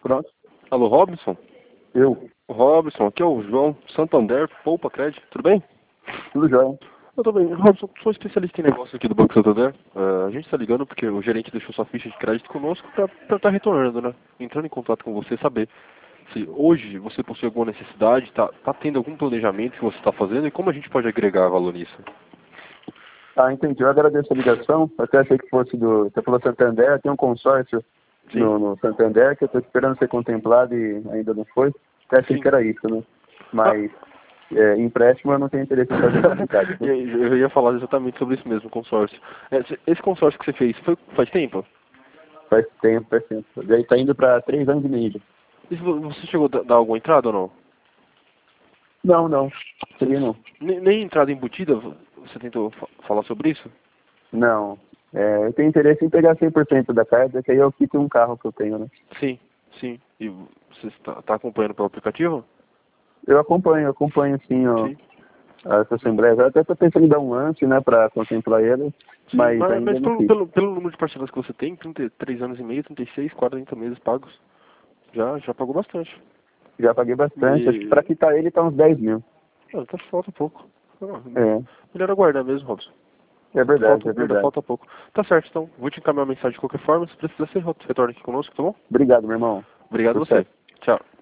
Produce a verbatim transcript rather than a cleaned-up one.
Pronto. Alô, Robson? Eu. Robson, aqui é o João, Santander, Poupa Crédito, tudo bem? Tudo jóia. Eu tô bem. Robson, sou especialista em negócios aqui do Banco Santander. Uh, a gente tá ligando porque o gerente deixou sua ficha de crédito conosco pra estar tá retornando, né? Entrando em contato com você, saber se hoje você possui alguma necessidade, tá, tá tendo algum planejamento que você está fazendo e como a gente pode agregar valor nisso. Ah, entendi. Eu agradeço a ligação. Até achei que fosse do... Você falou Santander, tem um consórcio no, no Santander que eu estou esperando ser contemplado e ainda não foi. Até achei Sim. que era isso, né? Mas é, empréstimo eu não tenho interesse em fazer na verdade. Né? Eu ia falar exatamente sobre isso mesmo, consórcio. Esse consórcio que você fez, foi faz tempo? Faz tempo, faz tempo. Já está indo para três anos e meio. E você chegou a dar alguma entrada ou não? Não, não. Cheguei não. Nem, nem entrada embutida? Você tentou fa falar sobre isso? Não. É, eu tenho interesse em pegar cem por cento da carga, que aí eu quito um carro que eu tenho, né? Sim, sim. E você está tá acompanhando pelo aplicativo? Eu acompanho, eu acompanho sim, ó, Sim. essa Assembleia. Eu até estou pensando em dar um lance, né, para contemplar ele, Sim, mas mas, ainda mas não pelo, fiz. pelo, pelo número de parcelas que você tem, trinta e três anos e meio, trinta e seis, quarenta meses pagos, já, já pagou bastante. Já paguei bastante, acho que E... para quitar ele tá uns dez mil. Ah, tá, falta pouco. Ah, É, melhor aguardar mesmo, Robson. é verdade, Falta, é ainda verdade. falta pouco. Tá certo, então. Vou te encaminhar uma mensagem de qualquer forma. Se precisar, você retorna aqui conosco, tá bom? Obrigado, meu irmão. Obrigado a você. Sucesso. Tchau.